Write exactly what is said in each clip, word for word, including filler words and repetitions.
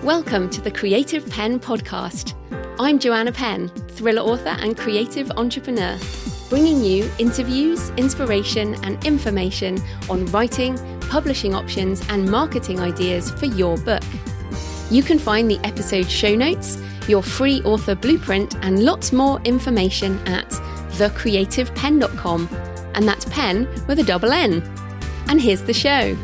Welcome to the Creative Penn podcast. I'm Joanna Penn, thriller author and creative entrepreneur, bringing you interviews, inspiration, and information on writing, publishing options, and marketing ideas for your book. You can find the episode show notes, your free author blueprint, and lots more information at the creative penn dot com, and that's pen with a double N. And here's the show.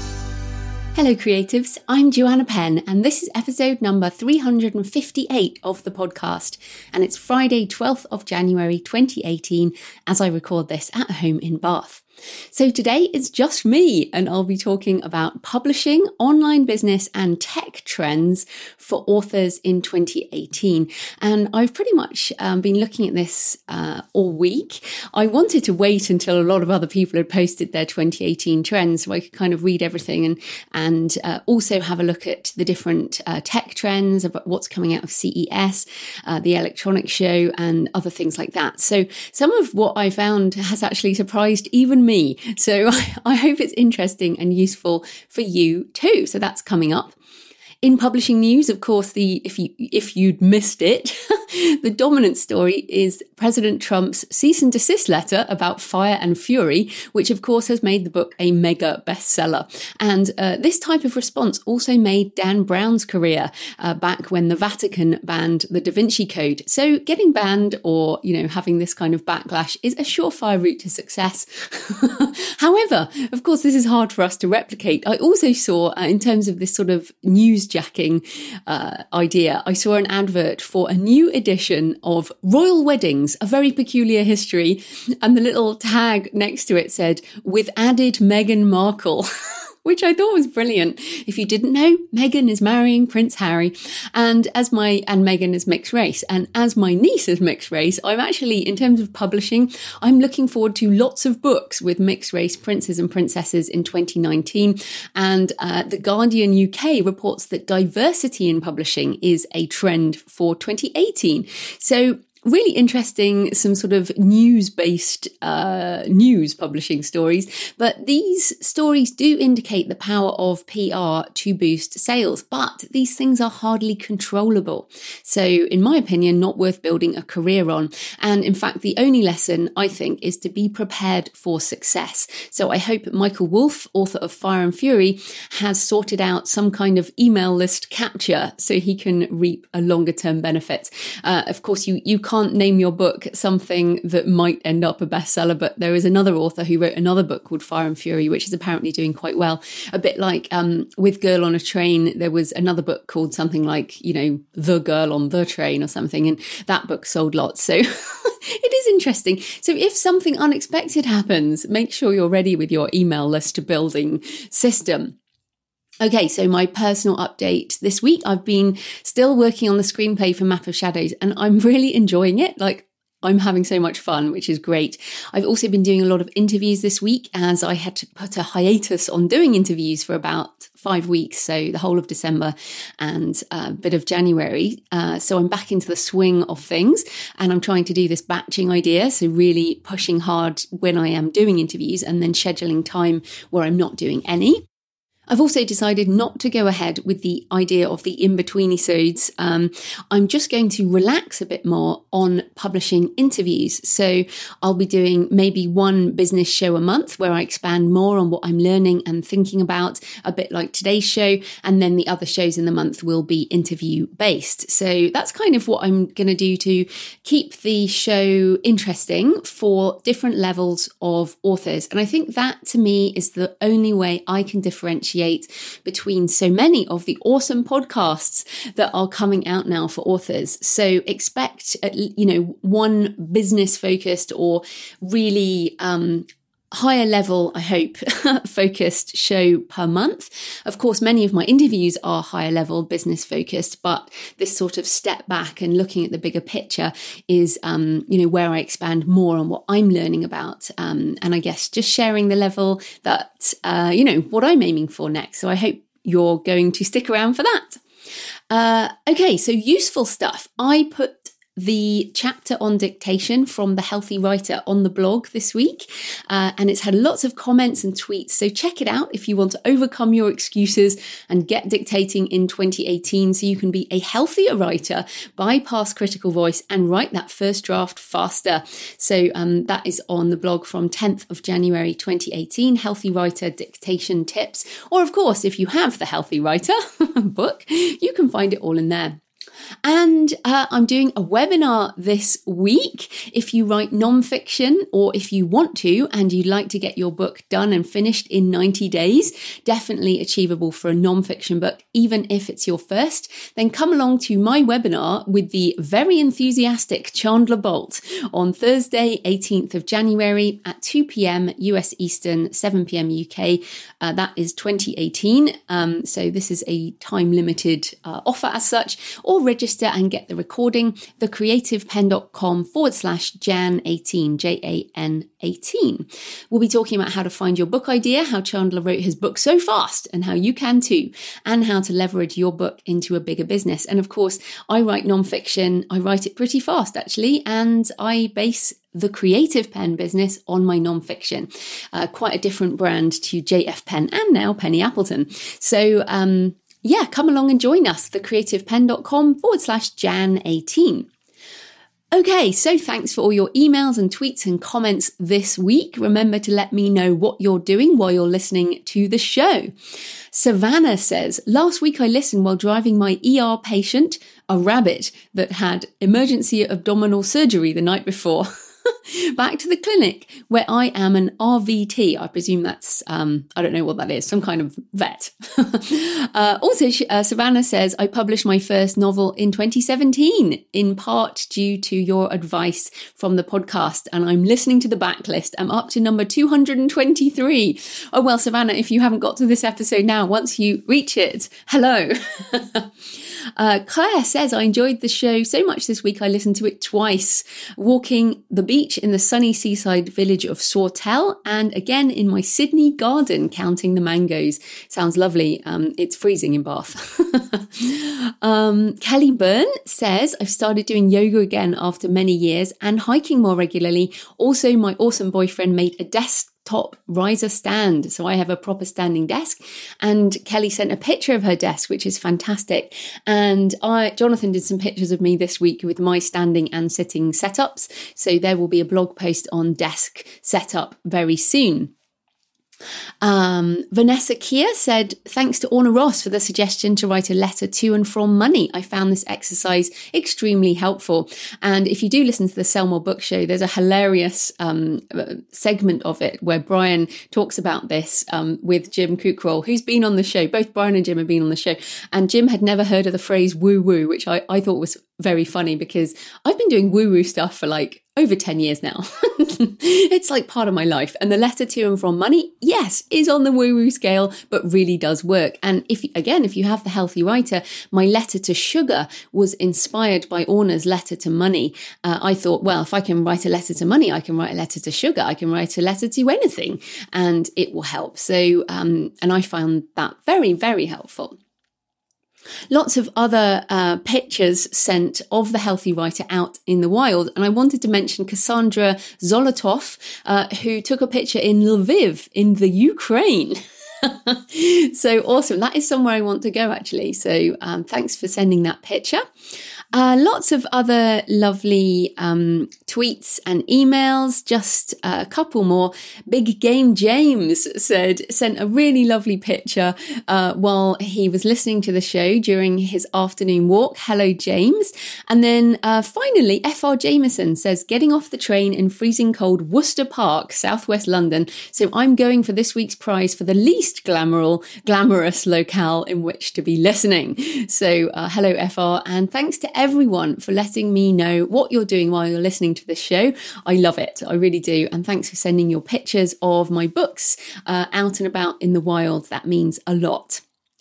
Hello creatives, I'm Joanna Penn, and this is episode number three hundred fifty-eight of the podcast, and it's Friday twelfth of January twenty eighteen as I record this at home in Bath. So today it's just me, and I'll be talking about publishing, online business and tech trends for authors in twenty eighteen. And I've pretty much um, been looking at this uh, all week. I wanted to wait until a lot of other people had posted their twenty eighteen trends so I could kind of read everything and, and uh, also have a look at the different uh, tech trends, about what's coming out of C E S, uh, the electronics show and other things like that. So some of what I found has actually surprised even me. So I, I hope it's interesting and useful for you too. So that's coming up. In publishing news, of course, the if you if you'd missed it, the dominant story is President Trump's cease and desist letter about Fire and Fury, which of course has made the book a mega bestseller. And uh, this type of response also made Dan Brown's career uh, back when the Vatican banned the Da Vinci Code. So getting banned or, you know, having this kind of backlash is a surefire route to success. However, of course, this is hard for us to replicate. I also saw, uh, in terms of this sort of news jacking uh, idea, I saw an advert for a new edition of Royal Weddings, A Very Peculiar History, and the little tag next to it said, with added Meghan Markle. Which I thought was brilliant. If you didn't know, Meghan is marrying Prince Harry, and as my and Meghan is mixed race, and as my niece is mixed race, I'm actually, in terms of publishing, I'm looking forward to lots of books with mixed race princes and princesses in twenty nineteen. And uh, The Guardian U K reports that diversity in publishing is a trend for twenty eighteen. So really interesting, some sort of news-based uh, news publishing stories. But these stories do indicate the power of P R to boost sales, but these things are hardly controllable. So in my opinion, not worth building a career on. And in fact, the only lesson, I think, is to be prepared for success. So I hope Michael Wolff, author of Fire and Fury, has sorted out some kind of email list capture so he can reap a longer-term benefit. Uh, of course, you, you can't can't name your book something that might end up a bestseller, but there is another author who wrote another book called Fire and Fury, which is apparently doing quite well. A bit like um, with Girl on a Train, there was another book called something like, you know, The Girl on the Train or something, and that book sold lots. So it is interesting. So if something unexpected happens, make sure you're ready with your email list building system. Okay, so my personal update this week, I've been still working on the screenplay for Map of Shadows, and I'm really enjoying it. Like, I'm having so much fun, which is great. I've also been doing a lot of interviews this week, as I had to put a hiatus on doing interviews for about five weeks, so the whole of December and a bit of January. Uh, so I'm back into the swing of things, and I'm trying to do this batching idea, so really pushing hard when I am doing interviews and then scheduling time where I'm not doing any. I've also decided not to go ahead with the idea of the in-between-episodes. Um, I'm just going to relax a bit more on publishing interviews. So I'll be doing maybe one business show a month where I expand more on what I'm learning and thinking about, a bit like today's show. And then the other shows in the month will be interview-based. So that's kind of what I'm going to do to keep the show interesting for different levels of authors. And I think that, to me, is the only way I can differentiate between so many of the awesome podcasts that are coming out now for authors. So expect, you know, one business focused or really um, higher level, I hope, focused show per month. Of course, many of my interviews are higher level business focused, but this sort of step back and looking at the bigger picture is, um, you know, where I expand more on what I'm learning about. Um, and I guess just sharing the level that, uh, you know, what I'm aiming for next. So I hope you're going to stick around for that. Uh, okay, so useful stuff. I put the chapter on dictation from The Healthy Writer on the blog this week, uh, and it's had lots of comments and tweets. So check it out if you want to overcome your excuses and get dictating in twenty eighteen so you can be a healthier writer, bypass critical voice, and write that first draft faster. So um, that is on the blog from tenth of January twenty eighteen, Healthy Writer Dictation Tips. Or of course, if you have the Healthy Writer book, you can find it all in there. And uh, I'm doing a webinar this week. If you write nonfiction, or if you want to and you'd like to get your book done and finished in ninety days, definitely achievable for a nonfiction book, even if it's your first, then come along to my webinar with the very enthusiastic Chandler Bolt on Thursday, eighteenth of January at two p.m. U S Eastern, seven p.m. U K. Uh, that is twenty eighteen. Um, so this is a time-limited uh, offer as such. Or register and get the recording, thecreativepenn.com forward slash Jan eighteen, J A N eighteen. We'll be talking about how to find your book idea, how Chandler wrote his book so fast and how you can too, and how to leverage your book into a bigger business. And of course, I write nonfiction. I write it pretty fast actually, and I base the Creative Penn business on my nonfiction. Uh, quite a different brand to J F Penn and now Penny Appleton. So, um, yeah, come along and join us, thecreativepenn.com forward slash Jan eighteen. Okay, so thanks for all your emails and tweets and comments this week. Remember to let me know what you're doing while you're listening to the show. Savannah says, last week I listened while driving my E R patient, a rabbit that had emergency abdominal surgery the night before, back to the clinic where I am an R V T. I presume that's, um, I don't know what that is, some kind of vet. uh, also, uh, Savannah says, I published my first novel in twenty seventeen, in part due to your advice from the podcast, and I'm listening to the backlist. I'm up to number two hundred twenty-three. Oh, well, Savannah, if you haven't got to this episode now, once you reach it, hello. Uh, Claire says, I enjoyed the show so much this week I listened to it twice, walking the beach in the sunny seaside village of Sawtell, and again in my Sydney garden counting the mangoes. Sounds lovely. Um, it's freezing in Bath. um, Kelly Byrne says, I've started doing yoga again after many years and hiking more regularly. Also, my awesome boyfriend made a desk top riser stand, so I have a proper standing desk, and Kelly sent a picture of her desk, which is fantastic. And I Jonathan did some pictures of me this week with my standing and sitting setups, so there will be a blog post on desk setup very soon. Um, Vanessa Kier said, thanks to Orna Ross for the suggestion to write a letter to and from money. I found this exercise extremely helpful. And if you do listen to the Sell More Book Show, there's a hilarious um, segment of it where Brian talks about this um, with Jim Kukroll, who's been on the show. Both Brian and Jim have been on the show. And Jim had never heard of the phrase woo-woo, which I, I thought was very funny because I've been doing woo-woo stuff for like over ten years now. It's like part of my life. And the letter to and from money, yes, is on the woo-woo scale, but really does work. And if, again, if you have the Healthy Writer, my letter to sugar was inspired by Orna's letter to money. Uh, I thought, well, if I can write a letter to money, I can write a letter to sugar. I can write a letter to anything and it will help. So, um, and I found that very, very helpful. Lots of other uh, pictures sent of the Healthy Writer out in the wild. And I wanted to mention Cassandra Zolotov, uh, who took a picture in Lviv in the Ukraine. So awesome. That is somewhere I want to go, actually. So um, thanks for sending that picture. Uh, lots of other lovely um, tweets and emails. Just a couple more. Big Game James said, sent a really lovely picture uh, while he was listening to the show during his afternoon walk. Hello, James. And then uh, finally, F R Jameson says, getting off the train in freezing cold Worcester Park, southwest London. So I'm going for this week's prize for the least glamorous, glamorous locale in which to be listening. So uh, hello, F R, and thanks to everyone for letting me know what you're doing while you're listening to this show. I love it. I really do. And thanks for sending your pictures of my books uh, out and about in the wild. That means a lot.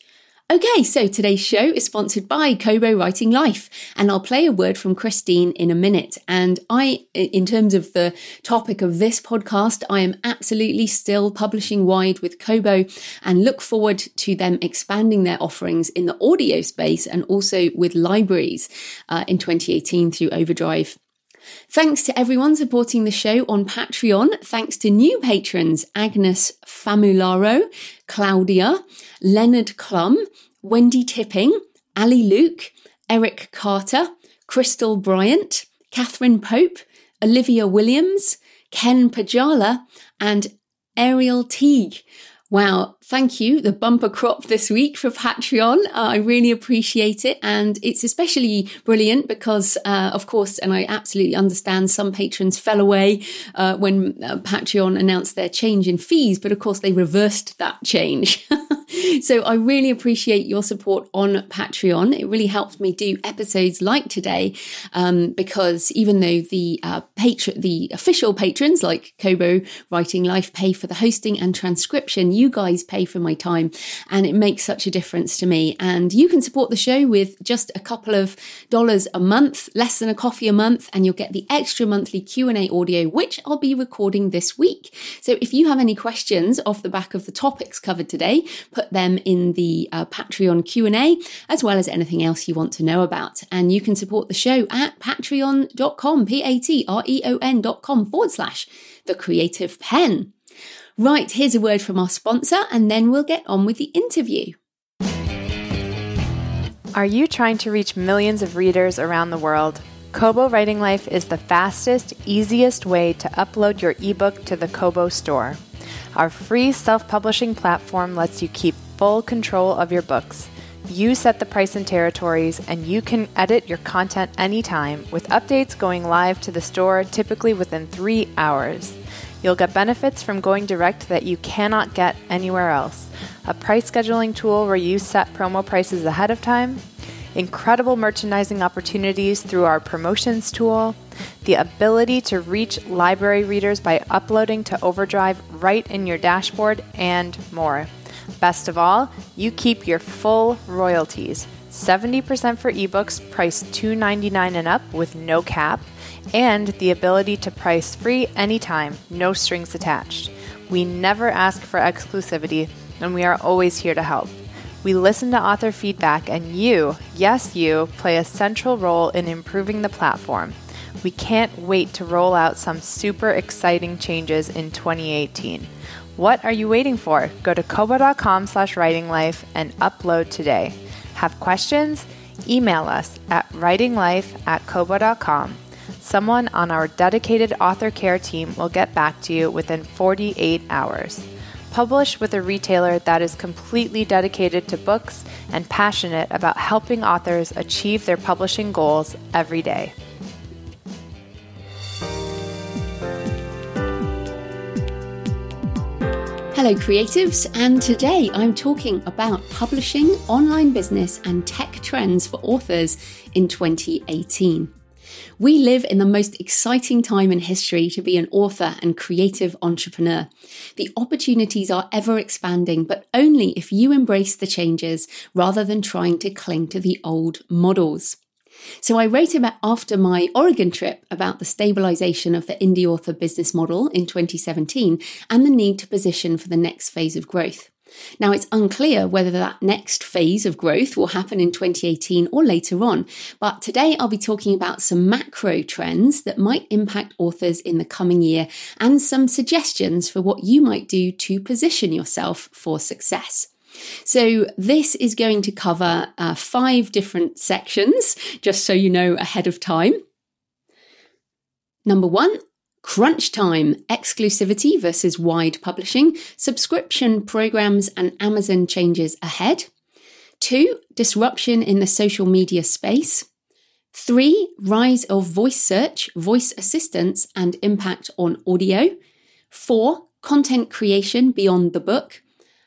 Okay, so today's show is sponsored by Kobo Writing Life, and I'll play a word from Christine in a minute. And I, in terms of the topic of this podcast, I am absolutely still publishing wide with Kobo and look forward to them expanding their offerings in the audio space and also with libraries uh, in twenty eighteen through Overdrive. Thanks to everyone supporting the show on Patreon. Thanks to new patrons, Agnes Famularo, Claudia, Leonard Klum, Wendy Tipping, Ali Luke, Eric Carter, Crystal Bryant, Catherine Pope, Olivia Williams, Ken Pajala, and Ariel Teague. Wow, thank you. The bumper crop this week for Patreon. Uh, I really appreciate it. And it's especially brilliant because, uh, of course, and I absolutely understand some patrons fell away uh, when uh, Patreon announced their change in fees. But of course, they reversed that change. So I really appreciate your support on Patreon. It really helps me do episodes like today um, because even though the uh, patron, the official patrons like Kobo Writing Life pay for the hosting and transcription, you guys pay for my time, and it makes such a difference to me. And you can support the show with just a couple of dollars a month, less than a coffee a month, and you'll get the extra monthly Q and A audio, which I'll be recording this week. So if you have any questions off the back of the topics covered today, put them in the uh, Patreon Q and A, as well as anything else you want to know about. And you can support the show at patreon.com, P-A-T-R-E-O-N dot com forward slash The Creative Pen. Right, here's a word from our sponsor, and then we'll get on with the interview. Are you trying to reach millions of readers around the world? Kobo Writing Life is the fastest, easiest way to upload your ebook to the Kobo store. Our free self-publishing platform lets you keep full control of your books. You set the price and territories, and you can edit your content anytime, with updates going live to the store typically within three hours. You'll get benefits from going direct that you cannot get anywhere else. A price scheduling tool where you set promo prices ahead of time, incredible merchandising opportunities through our promotions tool, the ability to reach library readers by uploading to Overdrive right in your dashboard, and more. Best of all, you keep your full royalties, seventy percent for ebooks priced two dollars and ninety-nine cents and up with no cap, and the ability to price free anytime, no strings attached. We never ask for exclusivity, and we are always here to help. We listen to author feedback, and you, yes you, play a central role in improving the platform. We can't wait to roll out some super exciting changes in twenty eighteen. What are you waiting for? Go to kobo.com slash writinglife and upload today. Have questions? Email us at writinglife at kobo.com. Someone on our dedicated author care team will get back to you within forty-eight hours. Publish with a retailer that is completely dedicated to books and passionate about helping authors achieve their publishing goals every day. Hello creatives, and today I'm talking about publishing, online business and tech trends for authors in twenty eighteen. We live in the most exciting time in history to be an author and creative entrepreneur. The opportunities are ever expanding, but only if you embrace the changes rather than trying to cling to the old models. So I wrote about after my Oregon trip about the stabilization of the indie author business model in twenty seventeen and the need to position for the next phase of growth. Now, it's unclear whether that next phase of growth will happen in twenty eighteen or later on, but today I'll be talking about some macro trends that might impact authors in the coming year and some suggestions for what you might do to position yourself for success. So this is going to cover uh, five different sections, just so you know ahead of time. Number one, crunch time, exclusivity versus wide publishing, subscription programs and Amazon changes ahead. Two, disruption in the social media space. Three, rise of voice search, voice assistants and impact on audio. Four, content creation beyond the book.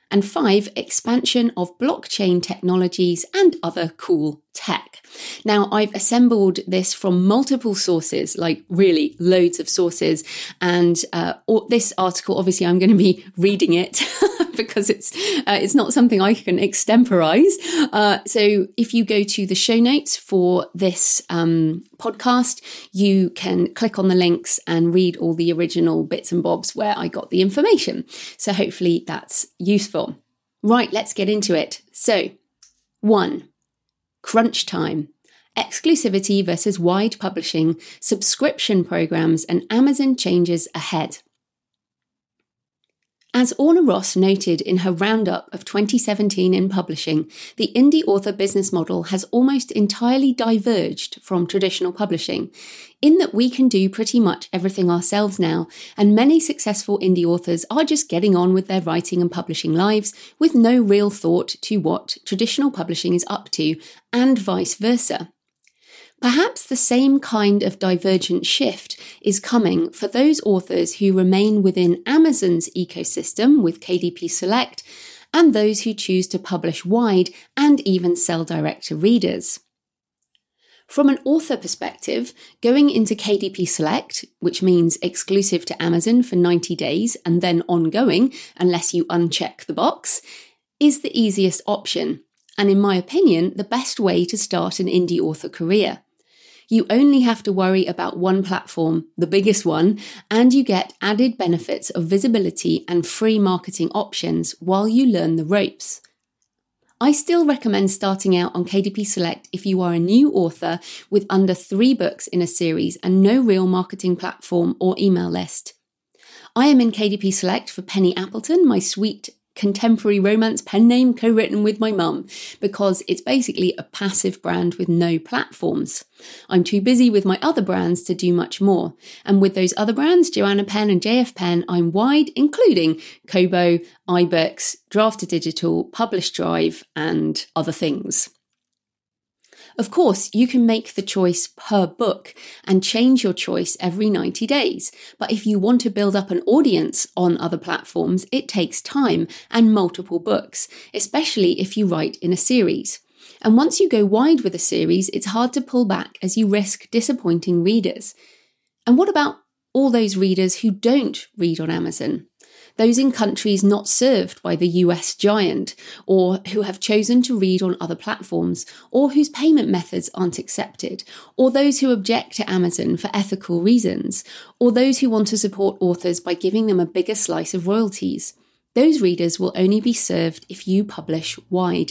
And five, expansion of blockchain technologies and other cool tech. Now, I've assembled this from multiple sources, like really loads of sources. And uh, this article, obviously, I'm going to be reading it because it's uh, it's not something I can extemporize. Uh, so if you go to the show notes for this um, podcast, you can click on the links and read all the original bits and bobs where I got the information. So hopefully that's useful. Right, let's get into it. So, one, crunch time. Exclusivity versus wide publishing, subscription programs, and Amazon changes ahead. As Orna Ross noted in her roundup of twenty seventeen in publishing, the indie author business model has almost entirely diverged from traditional publishing, in that we can do pretty much everything ourselves now, and many successful indie authors are just getting on with their writing and publishing lives with no real thought to what traditional publishing is up to, and vice versa. Perhaps the same kind of divergent shift is coming for those authors who remain within Amazon's ecosystem with K D P Select, and those who choose to publish wide and even sell direct to readers. From an author perspective, going into K D P Select, which means exclusive to Amazon for ninety days and then ongoing unless you uncheck the box, is the easiest option, and in my opinion, the best way to start an indie author career. You only have to worry about one platform, the biggest one, and you get added benefits of visibility and free marketing options while you learn the ropes. I still recommend starting out on K D P Select if you are a new author with under three books in a series and no real marketing platform or email list. I am in K D P Select for Penny Appleton, my sweet contemporary romance pen name co-written with my mum, because it's basically a passive brand with no platforms. I'm too busy with my other brands to do much more. And with those other brands, Joanna Penn and J F Penn, I'm wide, including Kobo, iBooks, Draft2Digital, Publish Drive, and other things. Of course, you can make the choice per book and change your choice every ninety days. But if you want to build up an audience on other platforms, it takes time and multiple books, especially if you write in a series. And once you go wide with a series, it's hard to pull back as you risk disappointing readers. And what about all those readers who don't read on Amazon? Those in countries not served by the U S giant, or who have chosen to read on other platforms, or whose payment methods aren't accepted, or those who object to Amazon for ethical reasons, or those who want to support authors by giving them a bigger slice of royalties. Those readers will only be served if you publish wide.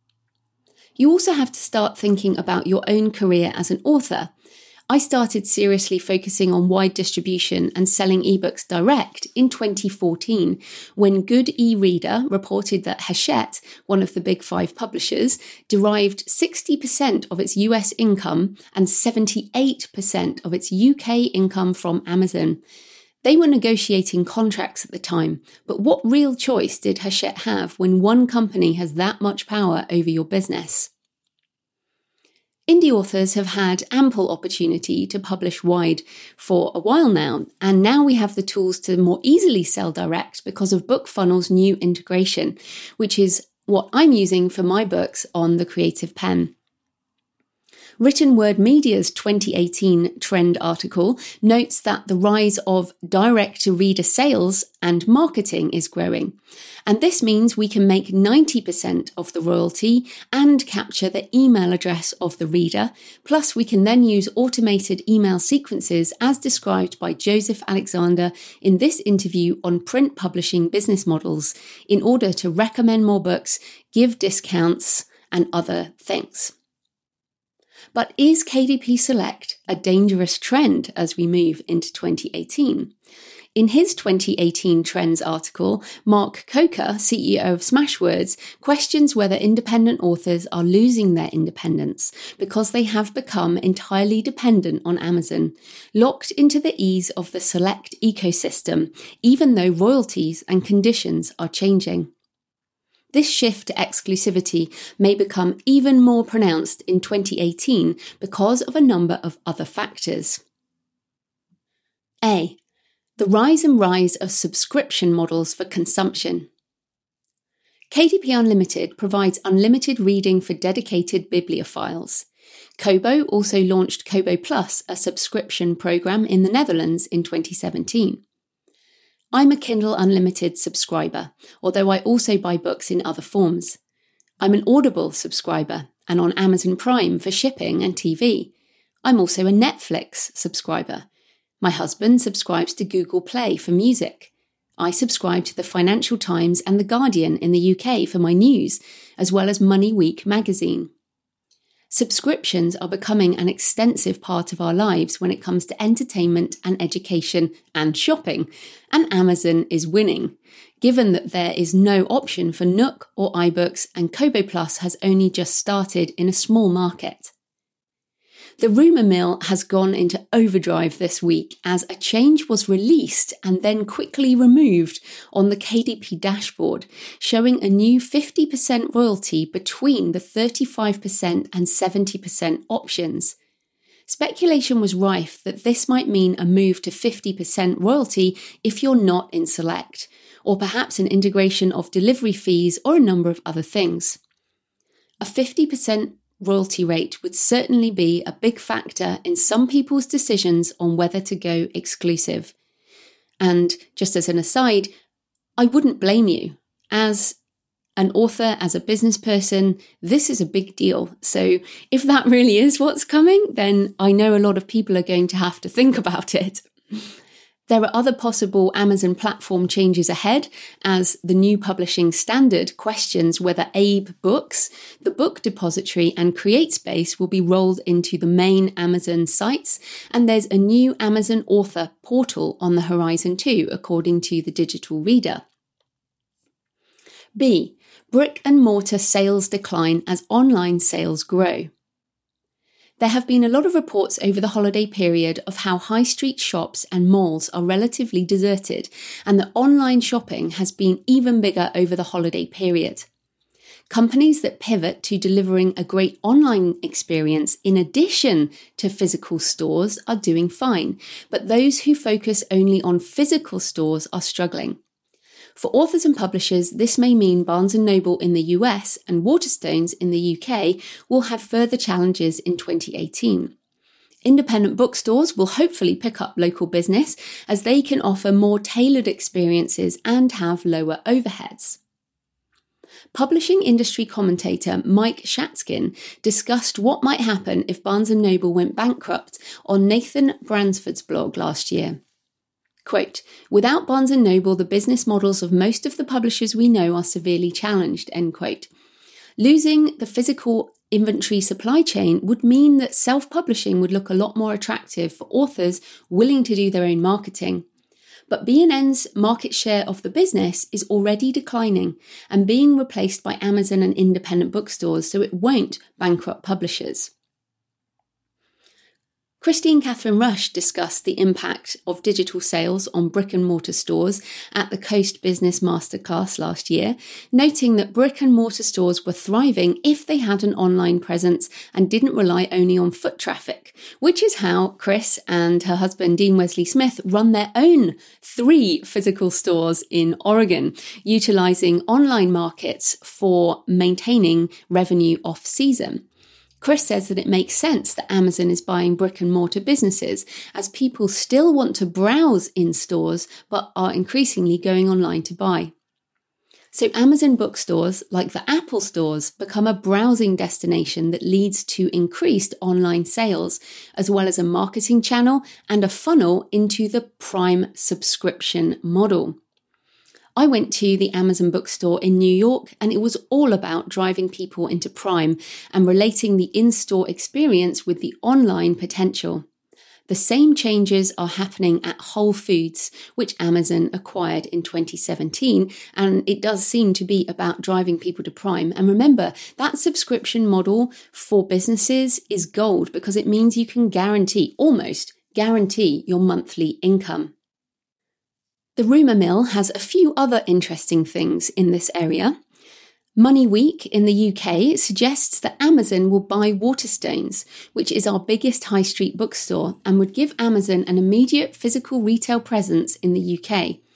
You also have to start thinking about your own career as an author. I started seriously focusing on wide distribution and selling ebooks direct in twenty fourteen, when Good e-Reader reported that Hachette, one of the big five publishers, derived sixty percent of its U S income and seventy-eight percent of its U K income from Amazon. They were negotiating contracts at the time, but what real choice did Hachette have when one company has that much power over your business? Indie authors have had ample opportunity to publish wide for a while now, and now we have the tools to more easily sell direct because of BookFunnel's new integration, which is what I'm using for my books on the Creative Pen. Written Word Media's twenty eighteen trend article notes that the rise of direct-to-reader sales and marketing is growing. And this means we can make ninety percent of the royalty and capture the email address of the reader. Plus, we can then use automated email sequences as described by Joseph Alexander in this interview on print publishing business models in order to recommend more books, give discounts, and other things. But is K D P Select a dangerous trend as we move into twenty eighteen? In his twenty eighteen Trends article, Mark Coker, C E O of Smashwords, questions whether independent authors are losing their independence because they have become entirely dependent on Amazon, locked into the ease of the Select ecosystem, even though royalties and conditions are changing. This shift to exclusivity may become even more pronounced in twenty eighteen because of a number of other factors. A. The rise and rise of subscription models for consumption. K D P Unlimited provides unlimited reading for dedicated bibliophiles. Kobo also launched Kobo Plus, a subscription program in the Netherlands in twenty seventeen. I'm a Kindle Unlimited subscriber, although I also buy books in other forms. I'm an Audible subscriber and on Amazon Prime for shipping and T V. I'm also a Netflix subscriber. My husband subscribes to Google Play for music. I subscribe to the Financial Times and The Guardian in the U K for my news, as well as Money Week magazine. Subscriptions are becoming an extensive part of our lives when it comes to entertainment and education and shopping, and Amazon is winning, given that there is no option for Nook or iBooks and Kobo Plus has only just started in a small market. The rumour mill has gone into overdrive this week as a change was released and then quickly removed on the K D P dashboard, showing a new fifty percent royalty between the thirty-five percent and seventy percent options. Speculation was rife that this might mean a move to fifty percent royalty if you're not in Select, or perhaps an integration of delivery fees or a number of other things. A fifty percent royalty rate would certainly be a big factor in some people's decisions on whether to go exclusive. And just as an aside, I wouldn't blame you. As an author, as a business person, this is a big deal. So if that really is what's coming, then I know a lot of people are going to have to think about it. There are other possible Amazon platform changes ahead, as the new publishing standard questions whether Abe Books, the book depository and CreateSpace will be rolled into the main Amazon sites, and there's a new Amazon author portal on the horizon too, according to the Digital Reader. B. Brick and mortar sales decline as online sales grow. There have been a lot of reports over the holiday period of how high street shops and malls are relatively deserted, and that online shopping has been even bigger over the holiday period. Companies that pivot to delivering a great online experience in addition to physical stores are doing fine, but those who focus only on physical stores are struggling. For authors and publishers, this may mean Barnes and Noble in the U S and Waterstones in the U K will have further challenges in twenty eighteen. Independent bookstores will hopefully pick up local business as they can offer more tailored experiences and have lower overheads. Publishing industry commentator Mike Shatskin discussed what might happen if Barnes and Noble went bankrupt on Nathan Bransford's blog last year. Quote, "Without Barnes and Noble, the business models of most of the publishers we know are severely challenged," end quote. Losing the physical inventory supply chain would mean that self-publishing would look a lot more attractive for authors willing to do their own marketing. But B and N's market share of the business is already declining and being replaced by Amazon and independent bookstores, so it won't bankrupt publishers. Christine Catherine Rush discussed the impact of digital sales on brick-and-mortar stores at the Coast Business Masterclass last year, noting that brick-and-mortar stores were thriving if they had an online presence and didn't rely only on foot traffic, which is how Chris and her husband Dean Wesley Smith run their own three physical stores in Oregon, utilising online markets for maintaining revenue off-season. Chris says that it makes sense that Amazon is buying brick and mortar businesses as people still want to browse in stores but are increasingly going online to buy. So Amazon bookstores, like the Apple stores, become a browsing destination that leads to increased online sales, as well as a marketing channel and a funnel into the Prime subscription model. I went to the Amazon bookstore in New York, and it was all about driving people into Prime and relating the in-store experience with the online potential. The same changes are happening at Whole Foods, which Amazon acquired in twenty seventeen, and it does seem to be about driving people to Prime. And remember, that subscription model for businesses is gold because it means you can guarantee, almost guarantee, your monthly income. The rumour mill has a few other interesting things in this area. Money Week in the U K suggests that Amazon will buy Waterstones, which is our biggest high street bookstore, and would give Amazon an immediate physical retail presence in the U K.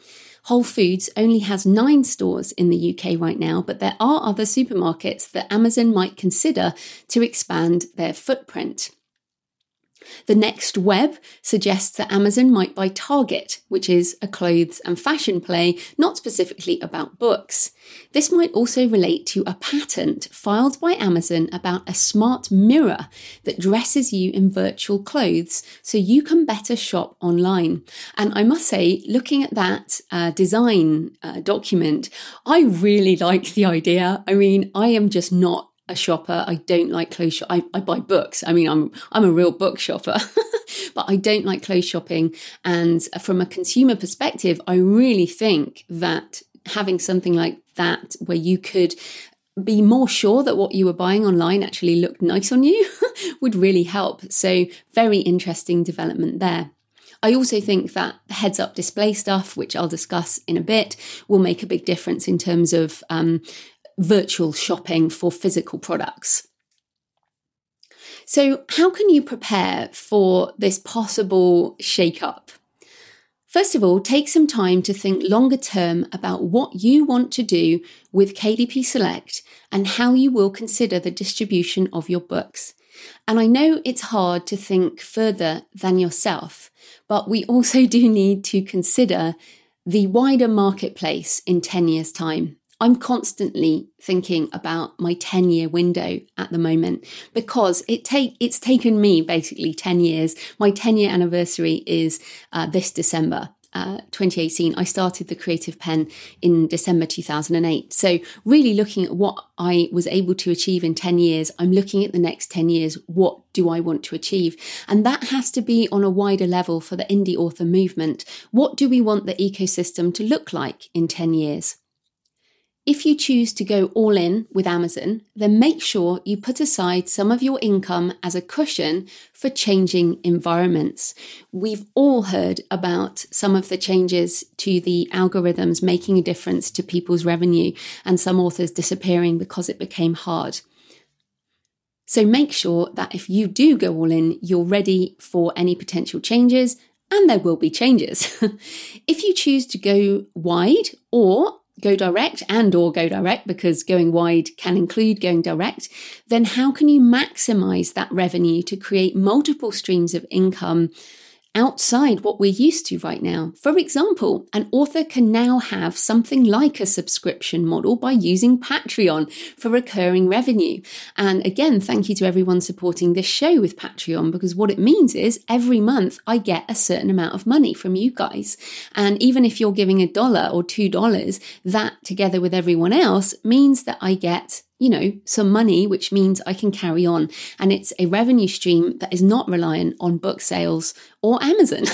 Whole Foods only has nine stores in the U K right now, but there are other supermarkets that Amazon might consider to expand their footprint. The Next Web suggests that Amazon might buy Target, which is a clothes and fashion play, not specifically about books. This might also relate to a patent filed by Amazon about a smart mirror that dresses you in virtual clothes so you can better shop online. And I must say, looking at that uh, design uh, document, I really like the idea. I mean, I am just not a shopper. I don't like clothes. Shop- I, I buy books. I mean, I'm I'm a real book shopper, but I don't like clothes shopping. And from a consumer perspective, I really think that having something like that, where you could be more sure that what you were buying online actually looked nice on you, would really help. So very interesting development there. I also think that heads-up display stuff, which I'll discuss in a bit, will make a big difference in terms of um, virtual shopping for physical products. So how can you prepare for this possible shake-up? First of all, take some time to think longer term about what you want to do with K D P Select and how you will consider the distribution of your books. And I know it's hard to think further than yourself, but we also do need to consider the wider marketplace in ten years' time. I'm constantly thinking about my ten-year window at the moment because it take it's taken me basically ten years. My ten-year anniversary is uh, this December, uh, twenty eighteen. I started the Creative Pen in December two thousand eight. So really looking at what I was able to achieve in ten years, I'm looking at the next ten years. What do I want to achieve? And that has to be on a wider level for the indie author movement. What do we want the ecosystem to look like in ten years? If you choose to go all in with Amazon, then make sure you put aside some of your income as a cushion for changing environments. We've all heard about some of the changes to the algorithms making a difference to people's revenue and some authors disappearing because it became hard. So make sure that if you do go all in, you're ready for any potential changes, and there will be changes. If you choose to go wide or go direct and or go direct, because going wide can include going direct, then how can you maximize that revenue to create multiple streams of income outside what we're used to right now? For example, an author can now have something like a subscription model by using Patreon for recurring revenue. And again, thank you to everyone supporting this show with Patreon, because what it means is every month I get a certain amount of money from you guys. And even if you're giving a dollar or two dollars, that together with everyone else means that I get, you know, some money, which means I can carry on. And it's a revenue stream that is not reliant on book sales or Amazon.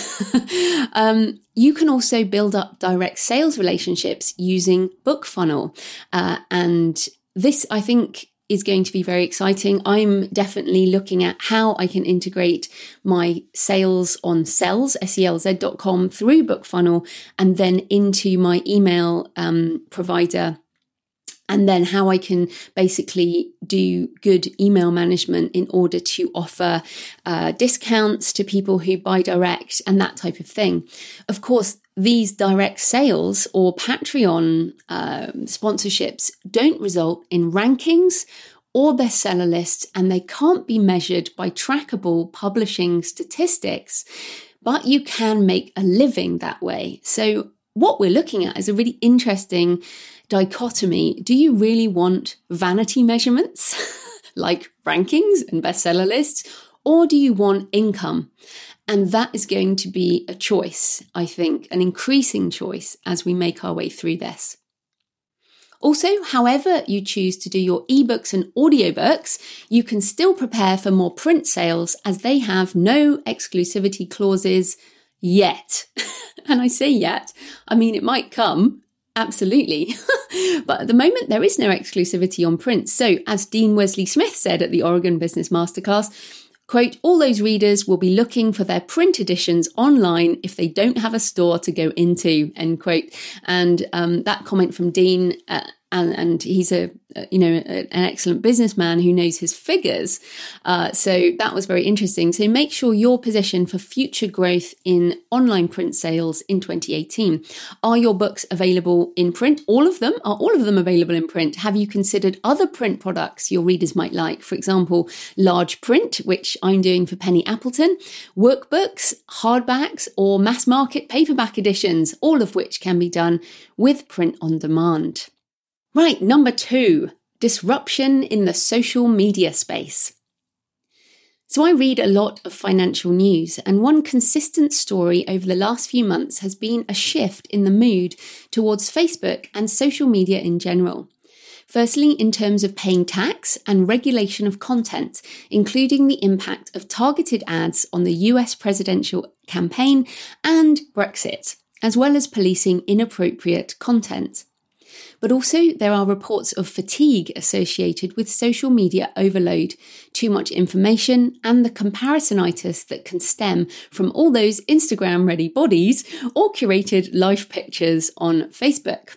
um, you can also build up direct sales relationships using BookFunnel. Uh, and this, I think, is going to be very exciting. I'm definitely looking at how I can integrate my sales on Selz, S E L Z dot com through BookFunnel and then into my email um, provider. And then how I can basically do good email management in order to offer uh, discounts to people who buy direct and that type of thing. Of course, these direct sales or Patreon uh, sponsorships don't result in rankings or bestseller lists, and they can't be measured by trackable publishing statistics, but you can make a living that way. So what we're looking at is a really interesting dichotomy. Do you really want vanity measurements like rankings and bestseller lists, or do you want income? And that is going to be a choice, I think, an increasing choice as we make our way through this. Also, however you choose to do your ebooks and audiobooks, you can still prepare for more print sales as they have no exclusivity clauses yet. And I say yet, I mean, it might come. Absolutely. But at the moment, there is no exclusivity on print. So as Dean Wesley Smith said at the Oregon Business Masterclass, quote, all those readers will be looking for their print editions online if they don't have a store to go into, end quote. And um, that comment from Dean uh, and, and he's a, you know, an excellent businessman who knows his figures. Uh, so that was very interesting. So make sure you're positioned for future growth in online print sales in twenty eighteen. Are your books available in print? All of them? Are all of them available in print? Have you considered other print products your readers might like? For example, large print, which I'm doing for Penny Appleton, workbooks, hardbacks, or mass market paperback editions, all of which can be done with print on demand. Right, number two, disruption in the social media space. So I read a lot of financial news, and one consistent story over the last few months has been a shift in the mood towards Facebook and social media in general. Firstly, in terms of paying tax and regulation of content, including the impact of targeted ads on the U S presidential campaign and Brexit, as well as policing inappropriate content. But also there are reports of fatigue associated with social media overload, too much information, and the comparisonitis that can stem from all those Instagram-ready bodies or curated life pictures on Facebook.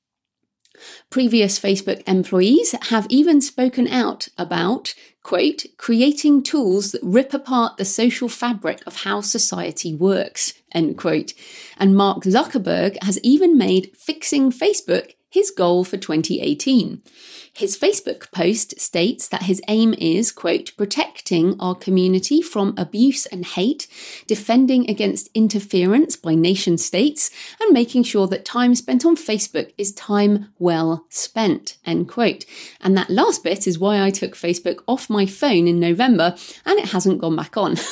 Previous Facebook employees have even spoken out about, quote, creating tools that rip apart the social fabric of how society works, end quote. And Mark Zuckerberg has even made fixing Facebook his goal for twenty eighteen. His Facebook post states that his aim is, quote, protecting our community from abuse and hate, defending against interference by nation states, and making sure that time spent on Facebook is time well spent, end quote. And that last bit is why I took Facebook off my phone in November, and it hasn't gone back on.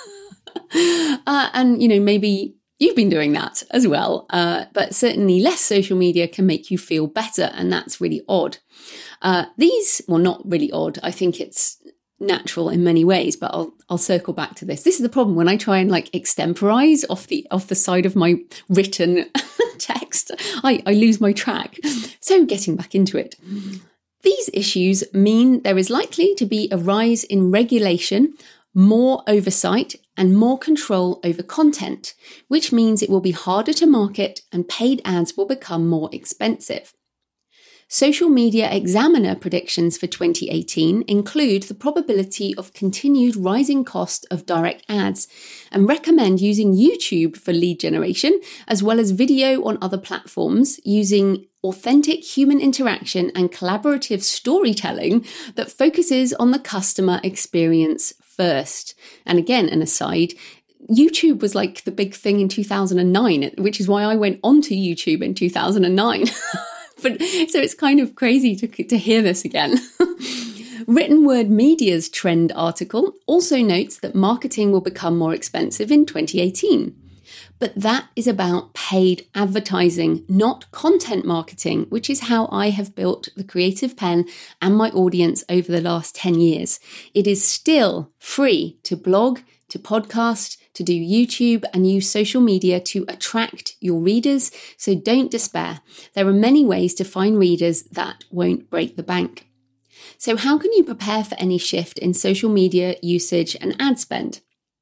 uh, and, you know, maybe you've been doing that as well, uh, but certainly less social media can make you feel better, and that's really odd. Uh, these, well, not really odd. I think it's natural in many ways, but I'll I'll circle back to this. This is the problem when I try and like extemporize off the off the side of my written text. I, I lose my track. So getting back into it. These issues mean there is likely to be a rise in regulation, more oversight, and more control over content, which means it will be harder to market and paid ads will become more expensive. Social Media Examiner predictions for twenty eighteen include the probability of continued rising cost of direct ads and recommend using YouTube for lead generation, as well as video on other platforms using authentic human interaction and collaborative storytelling that focuses on the customer experience first. And again, an aside, YouTube was like the big thing in two thousand nine, which is why I went onto YouTube in two thousand nine. But so it's kind of crazy to, to hear this again. Written Word Media's trend article also notes that marketing will become more expensive in twenty eighteen. But that is about paid advertising, not content marketing, which is how I have built the Creative Pen and my audience over the last ten years. It is still free to blog, to podcast, to do YouTube and use social media to attract your readers. So don't despair. There are many ways to find readers that won't break the bank. So how can you prepare for any shift in social media usage and ad spend?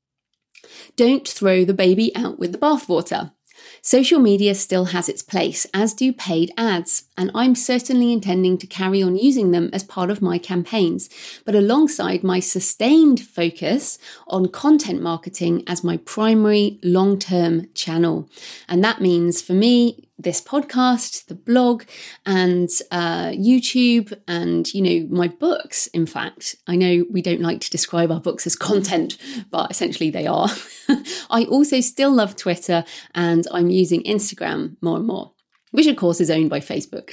Don't throw the baby out with the bathwater. Social media still has its place, as do paid ads, and I'm certainly intending to carry on using them as part of my campaigns, but alongside my sustained focus on content marketing as my primary long-term channel. And that means for me, this podcast, the blog, and uh, YouTube, and, you know, my books, in fact. I know we don't like to describe our books as content, but essentially they are. I also still love Twitter, and I'm using Instagram more and more, which of course is owned by Facebook.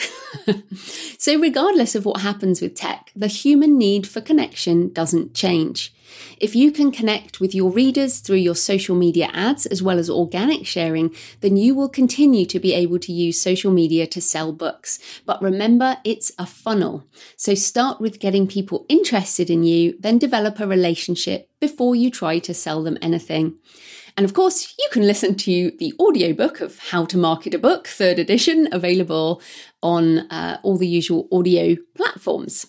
So regardless of what happens with tech, the human need for connection doesn't change. If you can connect with your readers through your social media ads as well as organic sharing, then you will continue to be able to use social media to sell books. But remember, it's a funnel. So start with getting people interested in you, then develop a relationship before you try to sell them anything. And of course, you can listen to the audiobook of How to Market a Book, third edition, available on uh, all the usual audio platforms.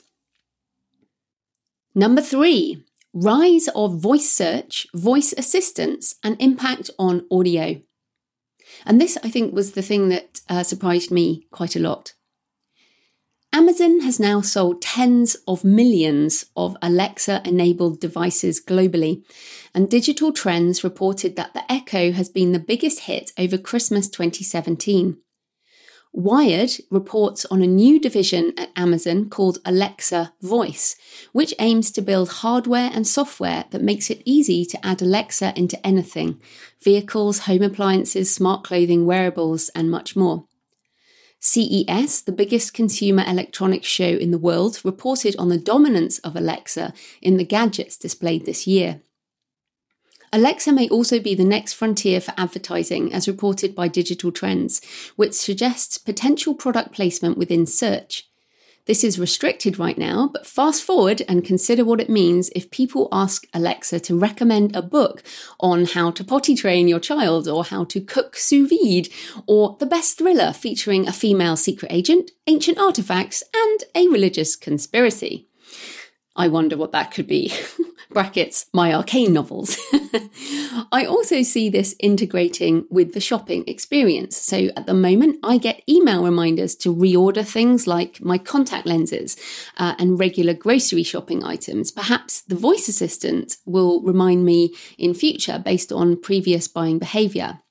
Number three, rise of voice search, voice assistants, and impact on audio. And this, I think, was the thing that uh, surprised me quite a lot. Amazon has now sold tens of millions of Alexa-enabled devices globally, and Digital Trends reported that the Echo has been the biggest hit over Christmas twenty seventeen. Wired reports on a new division at Amazon called Alexa Voice, which aims to build hardware and software that makes it easy to add Alexa into anything: vehicles, home appliances, smart clothing, wearables, and much more. C E S, the biggest consumer electronics show in the world, reported on the dominance of Alexa in the gadgets displayed this year. Alexa may also be the next frontier for advertising, as reported by Digital Trends, which suggests potential product placement within search. This is restricted right now, but fast forward and consider what it means if people ask Alexa to recommend a book on how to potty train your child, or how to cook sous vide, or the best thriller featuring a female secret agent, ancient artifacts, and a religious conspiracy. I wonder what that could be. Brackets, my arcane novels. I also see this integrating with the shopping experience. So at the moment, I get email reminders to reorder things like my contact lenses uh, and regular grocery shopping items. Perhaps the voice assistant will remind me in future based on previous buying behavior.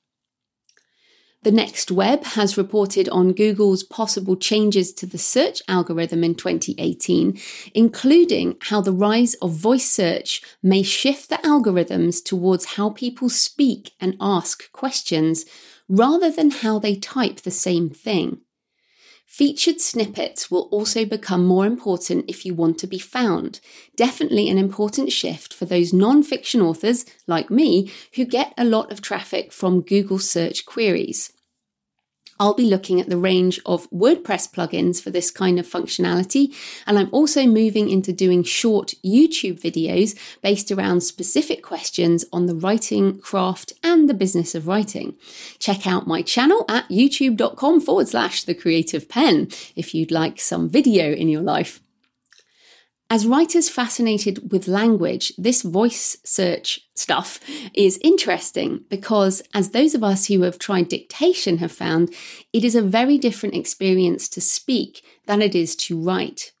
The Next Web has reported on Google's possible changes to the search algorithm in twenty eighteen, including how the rise of voice search may shift the algorithms towards how people speak and ask questions, rather than how they type the same thing. Featured snippets will also become more important if you want to be found. Definitely an important shift for those non-fiction authors, like me, who get a lot of traffic from Google search queries. I'll be looking at the range of WordPress plugins for this kind of functionality, and I'm also moving into doing short YouTube videos based around specific questions on the writing craft and the business of writing. Check out my channel at youtube.com forward slash the creative pen if you'd like some video in your life. As writers fascinated with language, this voice search stuff is interesting because, as those of us who have tried dictation have found, it is a very different experience to speak than it is to write.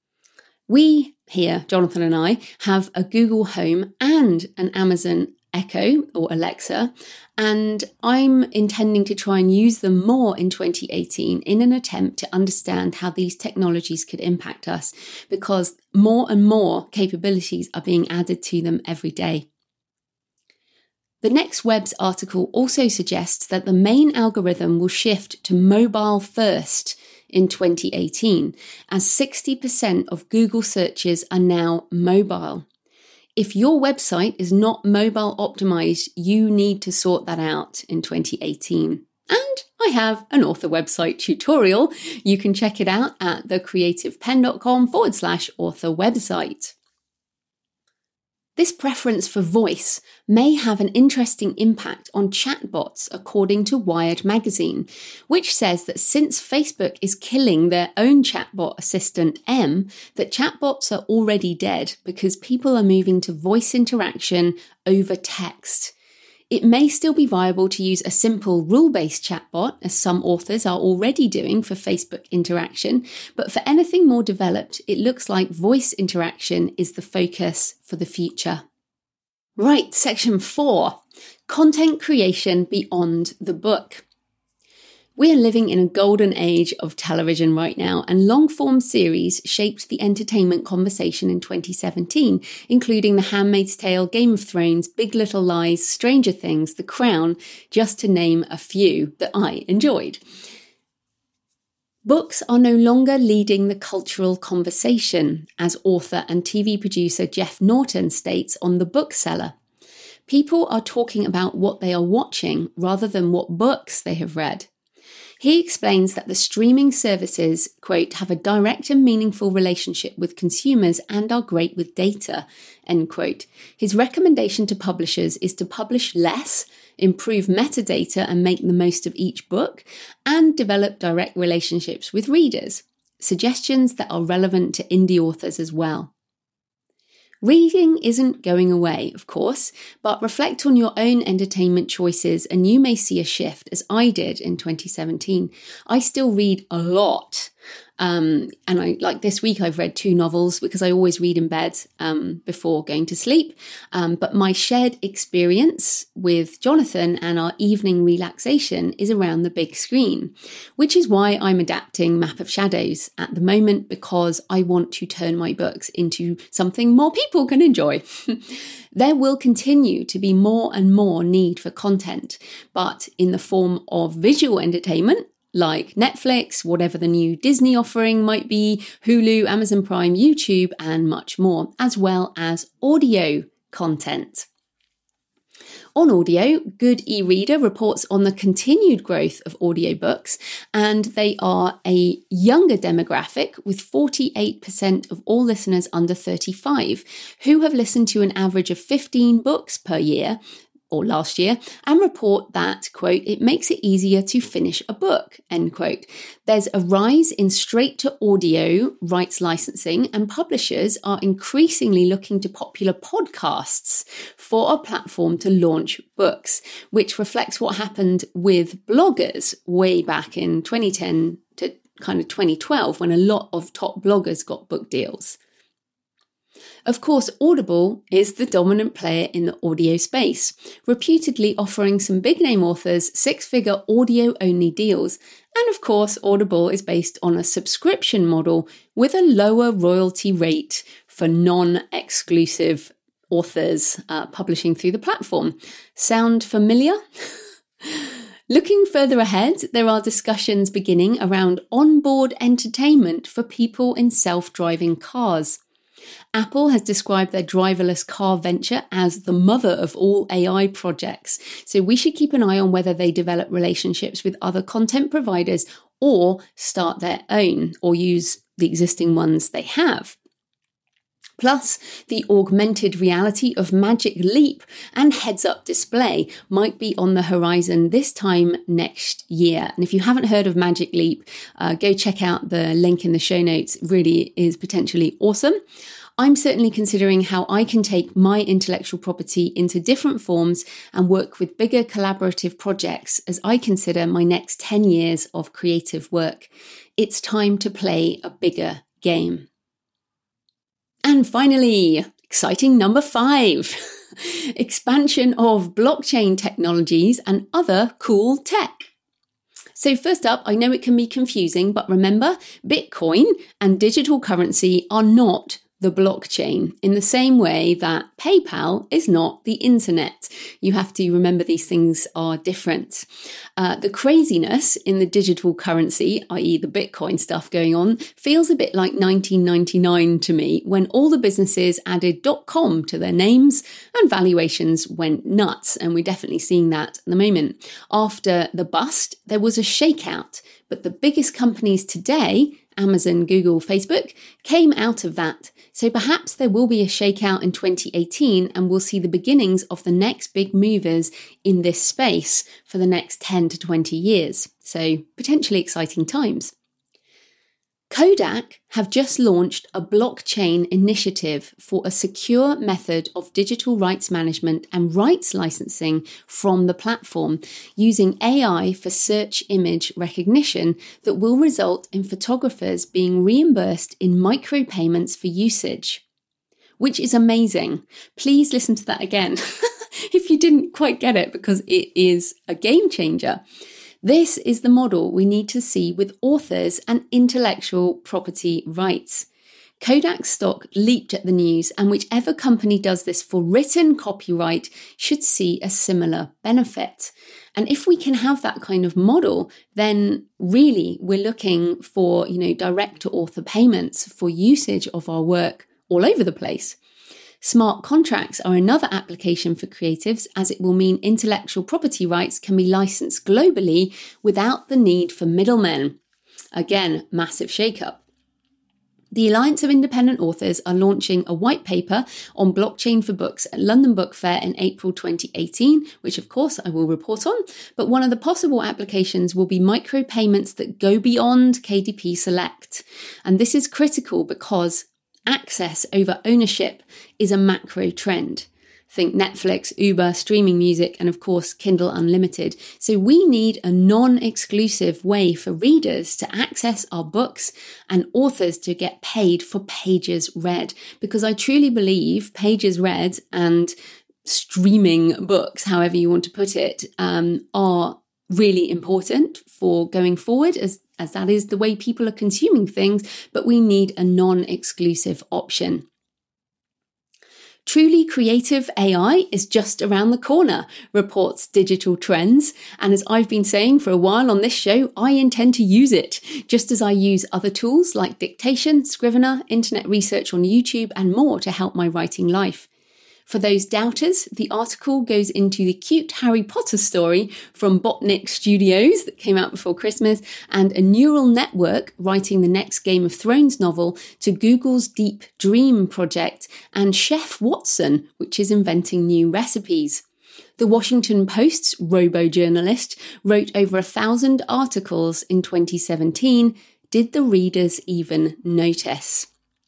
We here, Jonathan and I, have a Google Home and an Amazon Echo or Alexa, and I'm intending to try and use them more in twenty eighteen in an attempt to understand how these technologies could impact us, because more and more capabilities are being added to them every day. The Next Web's article also suggests that the main algorithm will shift to mobile first in twenty eighteen, as sixty percent of Google searches are now mobile. If your website is not mobile optimized, you need to sort that out in twenty eighteen. And I have an author website tutorial. You can check it out at thecreativepen.com forward slash author website. This preference for voice may have an interesting impact on chatbots, according to Wired magazine, which says that since Facebook is killing their own chatbot assistant M, that chatbots are already dead because people are moving to voice interaction over text. It may still be viable to use a simple rule-based chatbot, as some authors are already doing for Facebook interaction, but for anything more developed, it looks like voice interaction is the focus for the future. Right, section four, content creation beyond the book. We are living in a golden age of television right now, and long-form series shaped the entertainment conversation in twenty seventeen, including The Handmaid's Tale, Game of Thrones, Big Little Lies, Stranger Things, The Crown, just to name a few that I enjoyed. Books are no longer leading the cultural conversation, as author and T V producer Jeff Norton states on The Bookseller. People are talking about what they are watching rather than what books they have read. He explains that the streaming services, quote, have a direct and meaningful relationship with consumers and are great with data, end quote. His recommendation to publishers is to publish less, improve metadata and make the most of each book, and develop direct relationships with readers, suggestions that are relevant to indie authors as well. Reading isn't going away, of course, but reflect on your own entertainment choices and you may see a shift, as I did in twenty seventeen. I still read a lot, Um, and I like this week, I've read two novels because I always read in bed um, before going to sleep. Um, but my shared experience with Jonathan and our evening relaxation is around the big screen, which is why I'm adapting Map of Shadows at the moment, because I want to turn my books into something more people can enjoy. There will continue to be more and more need for content, but in the form of visual entertainment, like Netflix, whatever the new Disney offering might be, Hulu, Amazon Prime, YouTube, and much more, as well as audio content. On audio, Good e-Reader reports on the continued growth of audiobooks, and they are a younger demographic with forty-eight percent of all listeners under thirty-five who have listened to an average of fifteen books per year, or last year, and report that, quote, it makes it easier to finish a book, end quote. There's a rise in straight-to-audio rights licensing, and publishers are increasingly looking to popular podcasts for a platform to launch books, which reflects what happened with bloggers way back in twenty ten to kind of twenty twelve, when a lot of top bloggers got book deals. Of course, Audible is the dominant player in the audio space, reputedly offering some big-name authors six-figure audio-only deals. And of course, Audible is based on a subscription model with a lower royalty rate for non-exclusive authors uh, publishing through the platform. Sound familiar? Looking further ahead, there are discussions beginning around onboard entertainment for people in self-driving cars. Apple has described their driverless car venture as the mother of all A I projects, so we should keep an eye on whether they develop relationships with other content providers or start their own or use the existing ones they have. Plus, the augmented reality of Magic Leap and heads-up display might be on the horizon this time next year. And if you haven't heard of Magic Leap, uh, go check out the link in the show notes. It really is potentially awesome. I'm certainly considering how I can take my intellectual property into different forms and work with bigger collaborative projects as I consider my next ten years of creative work. It's time to play a bigger game. And finally, exciting number five, expansion of blockchain technologies and other cool tech. So first up, I know it can be confusing, but remember, Bitcoin and digital currency are not the blockchain, in the same way that PayPal is not the internet. You have to remember these things are different. Uh, the craziness in the digital currency, that is the Bitcoin stuff going on, feels a bit like nineteen ninety-nine to me, when all the businesses added .com to their names and valuations went nuts. And we're definitely seeing that at the moment. After the bust, there was a shakeout, but the biggest companies today, Amazon, Google, Facebook, came out of that. So perhaps there will be a shakeout in twenty eighteen and we'll see the beginnings of the next big movers in this space for the next ten to twenty years. So potentially exciting times. Kodak have just launched a blockchain initiative for a secure method of digital rights management and rights licensing from the platform, using A I for search image recognition that will result in photographers being reimbursed in micropayments for usage, which is amazing. Please listen to that again if you didn't quite get it, because it is a game changer. This is the model we need to see with authors and intellectual property rights. Kodak stock leaped at the news, and whichever company does this for written copyright should see a similar benefit. And if we can have that kind of model, then really we're looking for, you know, direct to author payments for usage of our work all over the place. Smart contracts are another application for creatives, as it will mean intellectual property rights can be licensed globally without the need for middlemen. Again, massive shakeup. The Alliance of Independent Authors are launching a white paper on blockchain for books at London Book Fair in April twenty eighteen, which of course I will report on. But one of the possible applications will be micropayments that go beyond K D P Select. And this is critical because access over ownership is a macro trend. Think Netflix, Uber, streaming music, and of course, Kindle Unlimited. So we need a non-exclusive way for readers to access our books and authors to get paid for pages read. Because I truly believe pages read and streaming books, however you want to put it, um, are really important for going forward, as, as that is the way people are consuming things, but we need a non-exclusive option. Truly creative A I is just around the corner, reports Digital Trends. And as I've been saying for a while on this show, I intend to use it, just as I use other tools like dictation, Scrivener, internet research on YouTube, and more to help my writing life. For those doubters, the article goes into the cute Harry Potter story from Botnik Studios that came out before Christmas, and a neural network writing the next Game of Thrones novel, to Google's Deep Dream project, and Chef Watson, which is inventing new recipes. The Washington Post's robo-journalist wrote over a thousand articles in twenty seventeen. Did the readers even notice?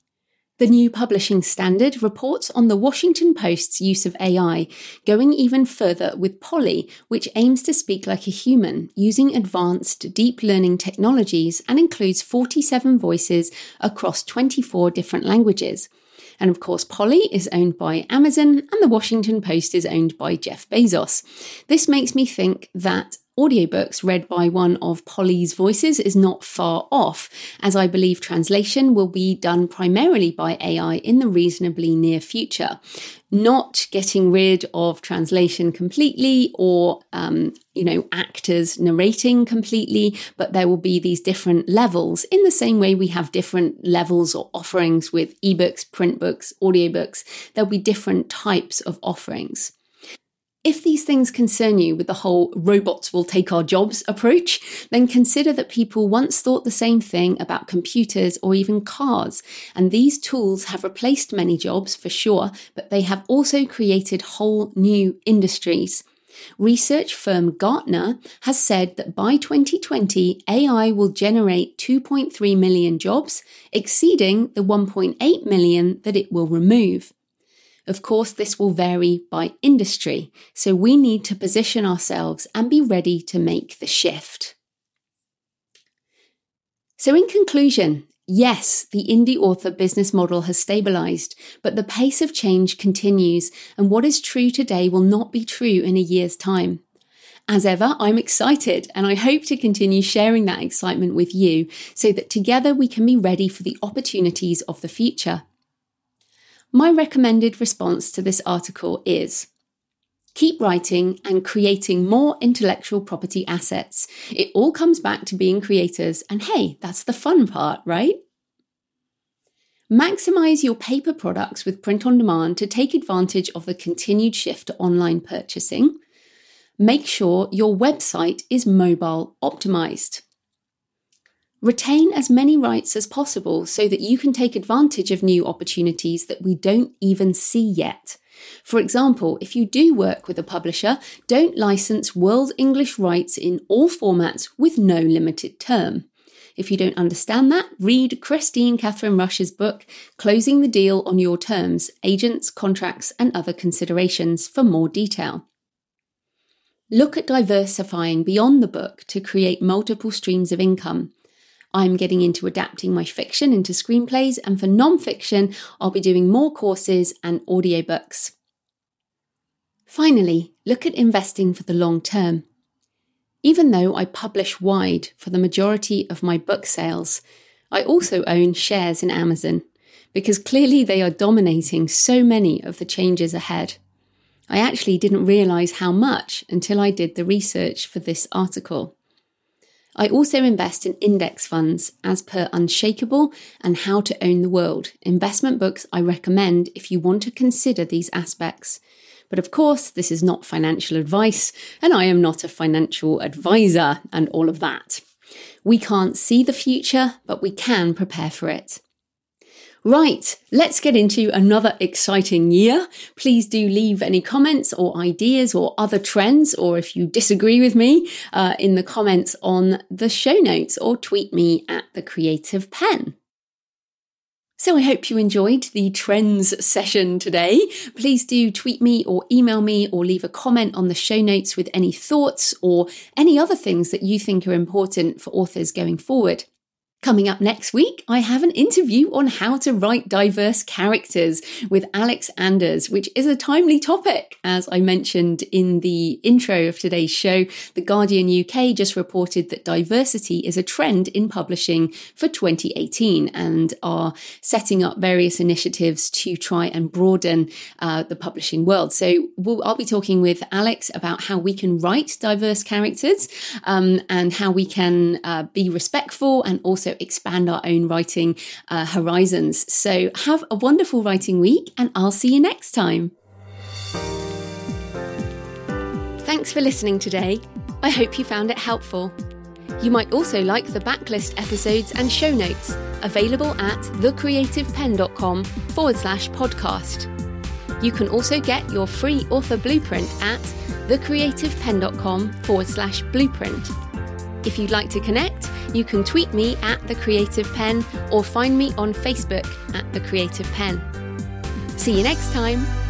The New Publishing Standard reports on the Washington Post's use of A I, going even further with Polly, which aims to speak like a human, using advanced deep learning technologies, and includes forty-seven voices across twenty-four different languages. And of course, Polly is owned by Amazon, and the Washington Post is owned by Jeff Bezos. This makes me think that audiobooks read by one of Polly's voices is not far off, as I believe translation will be done primarily by A I in the reasonably near future. Not getting rid of translation completely, or, um, you know, actors narrating completely, but there will be these different levels in the same way we have different levels or offerings with ebooks, print books, audiobooks. There'll be different types of offerings. If these things concern you with the whole robots will take our jobs approach, then consider that people once thought the same thing about computers or even cars. And these tools have replaced many jobs for sure, but they have also created whole new industries. Research firm Gartner has said that by twenty twenty, A I will generate two point three million jobs, exceeding the one point eight million that it will remove. Of course, this will vary by industry, so we need to position ourselves and be ready to make the shift. So in conclusion, yes, the indie author business model has stabilized, but the pace of change continues, and what is true today will not be true in a year's time. As ever, I'm excited, and I hope to continue sharing that excitement with you so that together we can be ready for the opportunities of the future. My recommended response to this article is: keep writing and creating more intellectual property assets. It all comes back to being creators, and hey, that's the fun part, right? Maximize your paper products with print on demand to take advantage of the continued shift to online purchasing. Make sure your website is mobile optimized. Retain as many rights as possible so that you can take advantage of new opportunities that we don't even see yet. For example, if you do work with a publisher, don't license World English rights in all formats with no limited term. If you don't understand that, read Christine Catherine Rush's book, Closing the Deal on Your Terms, Agents, Contracts, and Other Considerations for more detail. Look at diversifying beyond the book to create multiple streams of income. I'm getting into adapting my fiction into screenplays, and for non-fiction, I'll be doing more courses and audiobooks. Finally, look at investing for the long term. Even though I publish wide for the majority of my book sales, I also own shares in Amazon, because clearly they are dominating so many of the changes ahead. I actually didn't realise how much until I did the research for this article. I also invest in index funds as per Unshakable and How to Own the World, investment books I recommend if you want to consider these aspects. But of course, this is not financial advice, and I am not a financial advisor and all of that. We can't see the future, but we can prepare for it. Right, let's get into another exciting year. Please do leave any comments or ideas or other trends, or if you disagree with me, uh, in the comments on the show notes, or tweet me at The Creative Pen. So I hope you enjoyed the trends session today. Please do tweet me or email me or leave a comment on the show notes with any thoughts or any other things that you think are important for authors going forward. Coming up next week, I have an interview on how to write diverse characters with Alex Anders, which is a timely topic. As I mentioned in the intro of today's show, The Guardian U K just reported that diversity is a trend in publishing for twenty eighteen and are setting up various initiatives to try and broaden uh, the publishing world. So we'll, I'll be talking with Alex about how we can write diverse characters um, and how we can uh, be respectful and also expand our own writing uh, horizons. So have a wonderful writing week, and I'll see you next time. Thanks for listening today. I hope you found it helpful. You might also like the backlist episodes and show notes available at thecreativepenn.com forward slash podcast. You can also get your free author blueprint at thecreativepenn.com forward slash blueprint. If you'd like to connect, you can tweet me at The Creative Penn or find me on Facebook at The Creative Penn. See you next time.